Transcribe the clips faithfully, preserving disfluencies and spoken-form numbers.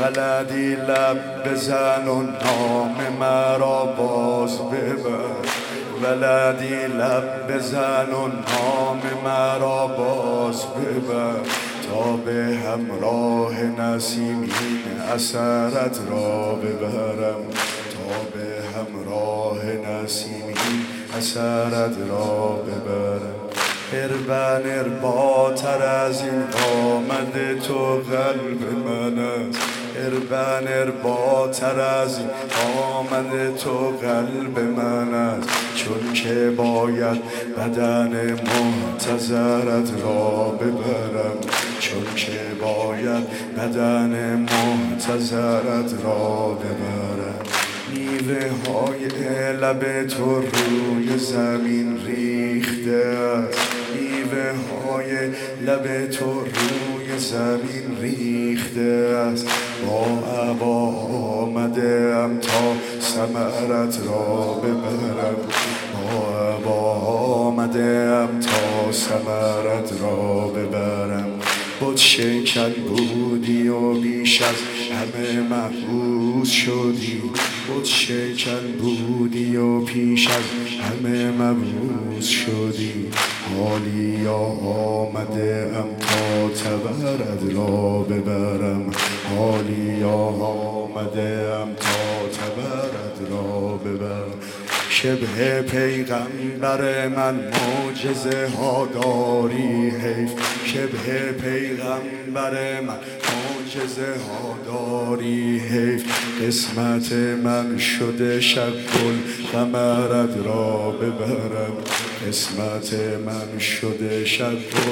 ولدی لب بزن و نام مرا باز ببر، ولدی لب بزن و نام مرا باز ببر، تا به همراه نسیمین اثرت را ببرم، تا به همراه نسیمین اثرت را ببرم. اربن ارباتر از این آمد تو قلب من است، اربن ارباتر از این آمد تو قلب من است، چون که باید بدن محتضرت را ببرم، چون که باید بدن محتضرت را ببرم. میوه های لب تو روی زمین ریخته است، میوه های لب تو روی زمین ریخته است، با عبا آمده ام تا ثمرت را ببرم، با عبا آمده ام تا ثمرت را ببرم. بت شکن بودی و بیش از همه محبوس شدی، بت شکن بودی و پیش از همه مبعوث شدی، حالی آمده ام تا تبرت را ببرم، حالی آمده ام تا تبرت را ببرم. شبه پیغمبر من معجزه ها داری حیف، شبه پیغمبر من معجزه ها داری حیف، قسمت من شده شب القمرت را ببرم، قسمت من شده شب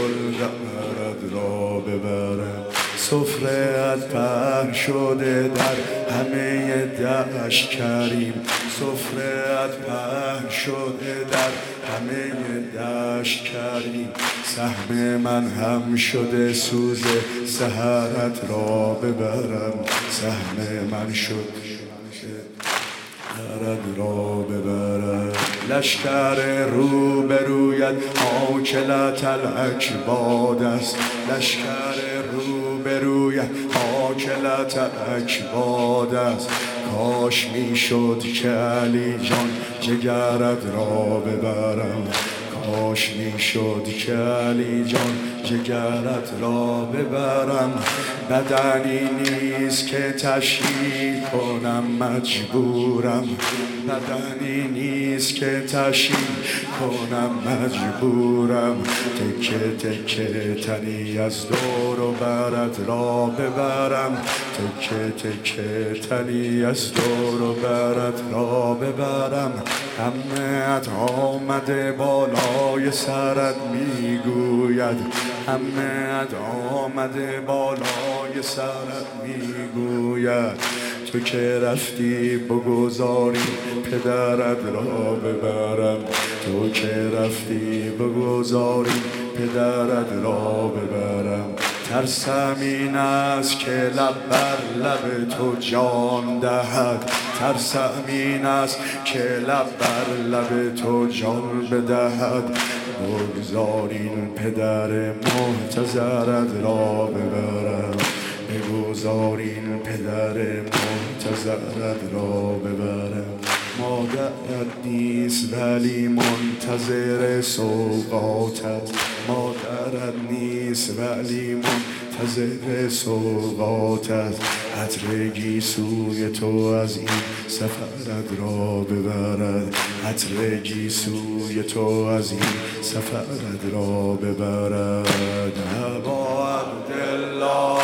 القمرت را ببرم. سفره‌ات پهن شده در همه دشت کریم، سفره‌ات پهن شده در همه دشت کریم، سهم من هم شده سوز سحرت را ببرم، سهم من شد سحرت را ببرم. لشکر رو برویت آکلت الاکباد است، لشکر رو برویت آکلت الاکباد است، کاش می شد که علی جان جگرت را ببرم، کاش می شد که علی جان جگرت را ببرم. بدنی نیست که تشییع کنم مجبورم، بدنی نیست که تشییع کنم مجبورم، تکه تکه تنی از دور و برت را ببرم، تکه تکه تنی از دور و برت را ببرم. همت آمده بالای سرت میگوید، همت آمده بالای سرت میگوید، تو که رفتی بگذاری پدرت را ببرم، تو که رفتی بگذاری پدرت را ببرم. ترسم این است که لب بر لب تو جان دهد، ترسم این است که لب بر لب تو جان بدهد، بگذار این پدر محتضرت را ببرم، بگذار این پدر محتضرت را ببرم. مادرت نیست ولی منتظر سوقاتت، مادرت نیست ولی منتظر سوقاتت، عطر سوی تو از این سفرت را ببرد، عطر سوی تو از این سفرت را ببرد. ابا عبدالله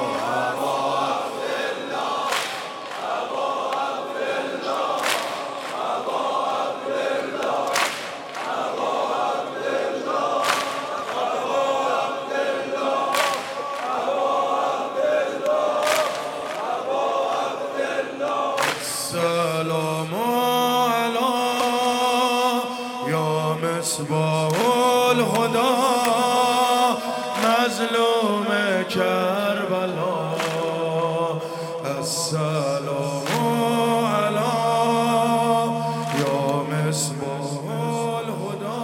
مصباح الهدى مظلوم کربلا السلام علی یا مصباح الهدى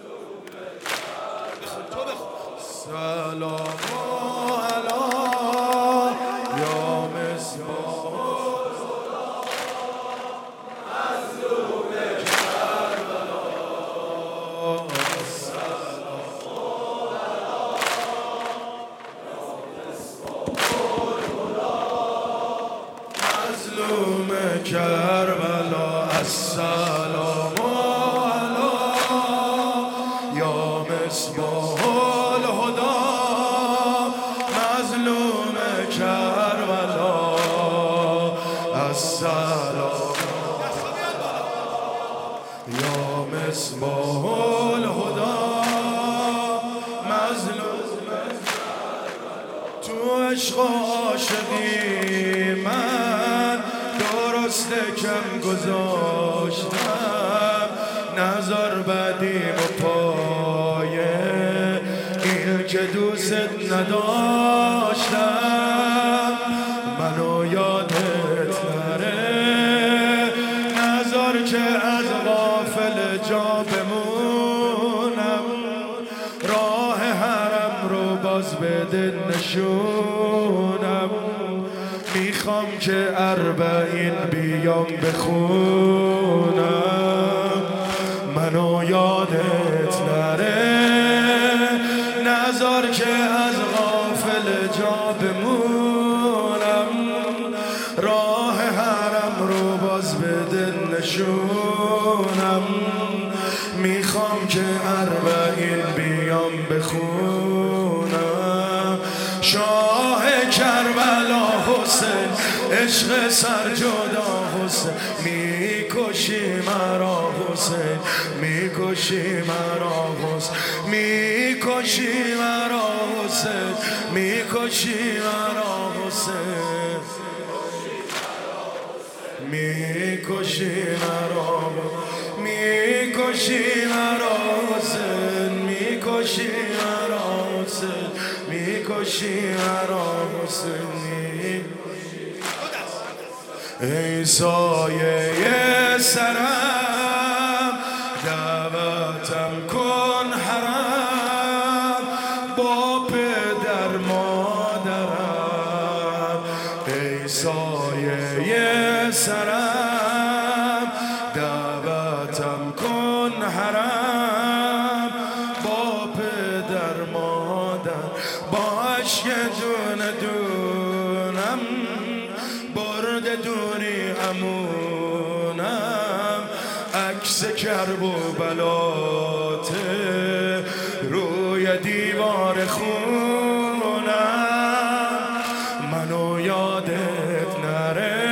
سلام علی مظلوم کربلا السلام علی یا مصباح الهدی مظلوم کربلا السلام یا مصباح الهدی مظلوم تو عشق و عاشقی من درست کم گذاشتم نظر بدیم و پایه این که دوست نداشتم منو یادت نره نظر که از غافل جا بمونم راه حرم رو باز بده نشونم میخوام که اربعین بیام بخونم منو یادت نره نظر که از غافل جا بمونم راه حرم رو باز بده نشونم میخوام که اربعین بیام بخونم شاه کربلا حسین عشق سرجدا حسین میکشی مرا حسین میکشی مرا حسین میکشی مرا حسین میکشی مرا حسین میکشی مرا میکشی مرا حسین میکشی مرا حسین میکشی مرا حسین ای سایه سرم دعوتم کن حرم با پدر مادرم ای سایه سرم دعوتم کن حرم با پدر مادر با عشق دونه دونم برد دوری امونم عکس کرب و بلاته روی دیوار خونم منو یادت نره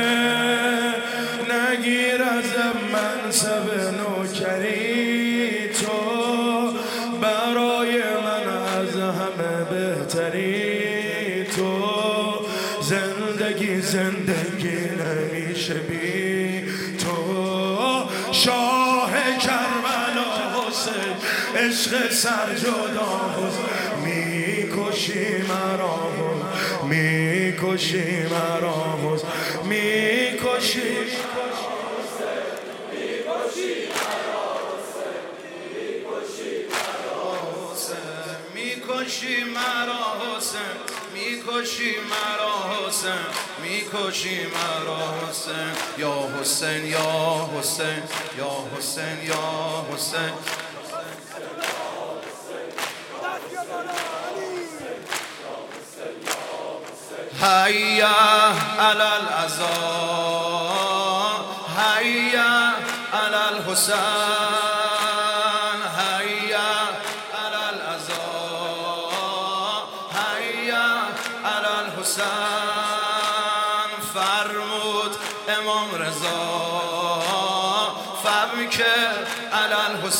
نگیر ازم منصب نوکری تو برای من از همه بهتری تو زندگی زندگی نمیشه بی تو شاه کربلا حسین عشق سرجدا حسین میکشی مرا میکشی مرا حسین میکشی میکشی مرا حسین میکشی مرا حسین میکشی مرا حسین یا حسین یا حسین یا حسین یا حسین هيا على الأذان هيا على الحسين هيا على الأذان هيا على الحسين فرمود امام رضا فبكر على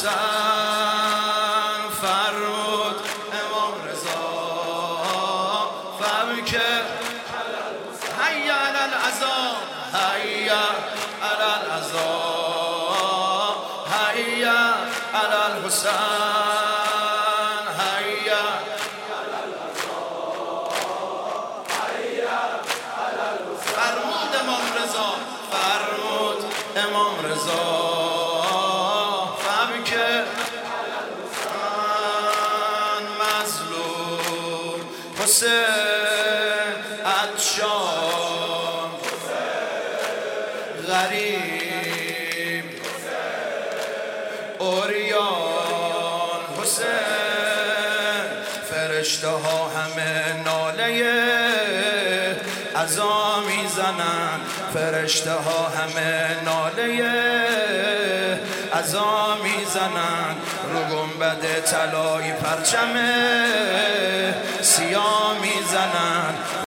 الحسين فرمود امام رضا فبكر هيا على العذاب هيا على العذاب هيا على الحسين هيا على العذاب هيا على الحسين فرمود امام رضا فرمود امام رضا فبكر على الحسين مظلوم حسین عطشان غریب اوریان حسین فرشته ها همه ناله عزا میزنن فرشته ها همه ناله عزا میزنن رو گنبد طلایی پرچم سیاه میزنن